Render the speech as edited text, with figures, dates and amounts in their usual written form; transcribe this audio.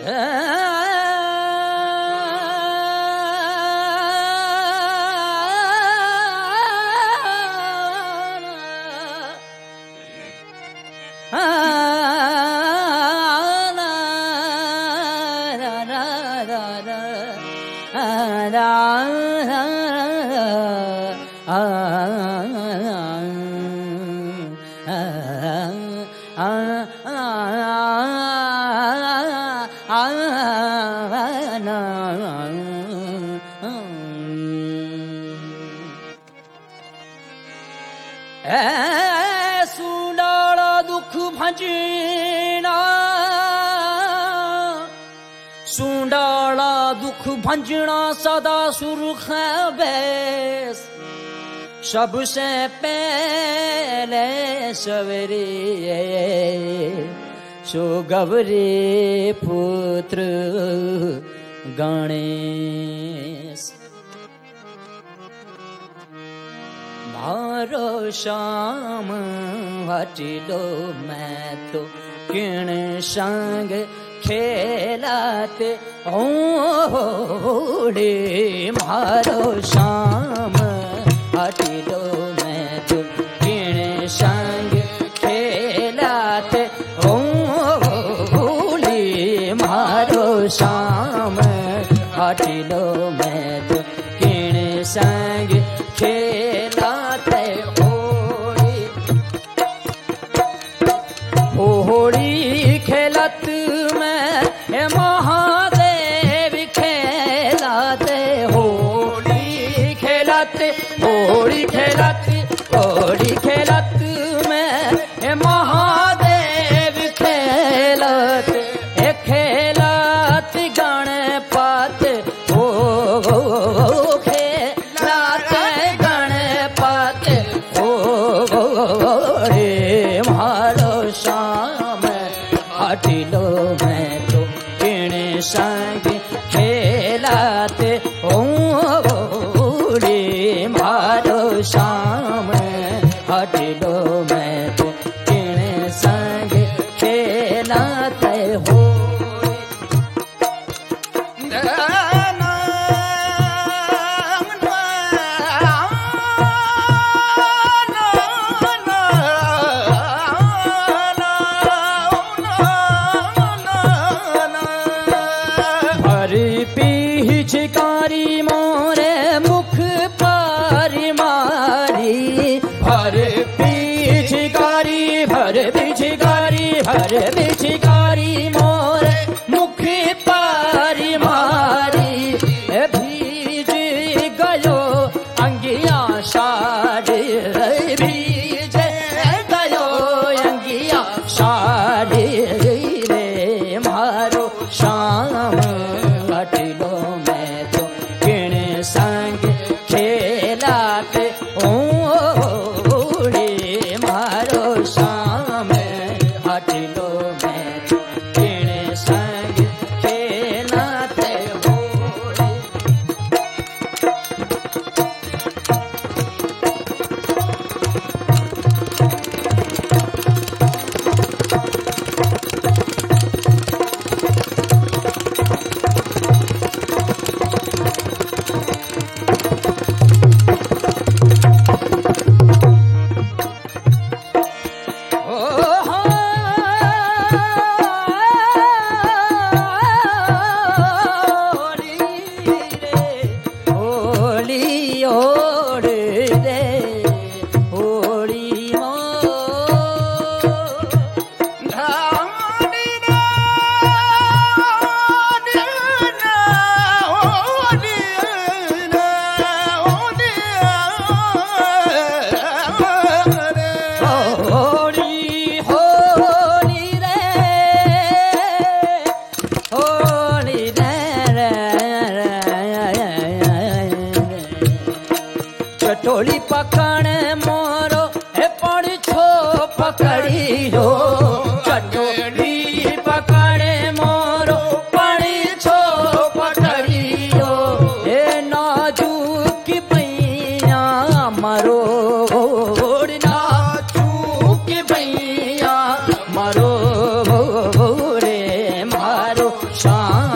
सुंडाला दुख भंजना, सुंडाला दुख भंजना सदा सुरख बैस, सबसे पहले सवेरे सो गौरी पुत्र गणेश। मारो शाम हटिलो मैं तो किण संग खेलाते होड़े। मारो शाम हटिलो मैं तो किण संग खेलाते होड़े। मारो शाम हटिलो मैं तो किण संग खेलाते होड़ी। होड़ी खेलत में महादेव खेलाते होड़ी खेलत, होड़ी खेलत, होड़ी खेलत में महादेव खेलत। खेलत गणपत हो खेलत गणपत हो रे। मारो शाम हटिलो मैं तो किण संग खेलते होड़े। मारो शाम हटिलो मैं तो किण संग खेलते हो। पिचकारी मोरे मुख पर मारी, भर पिचकारी भर पिचकारी भर पिचकारी मोरे मुख पर मारी। भीज गयो अंगिया साड़ी, भीज गयो अंगिया साड़ी रे। मारो शाम हटिलो मैं तो किण संग खेलाते होड़े। मारो शाम हटिलो मैं तो किण संग खेलाते होड़े। चटोली पकड़ मोरो हे पड़ी छो पकड़ी हो। चटोली पकड़े मोरो पड़ी छो पकड़ी हो। हे नाजुक भैया मरो, नाजुक भैया मरो रे। मारो शांत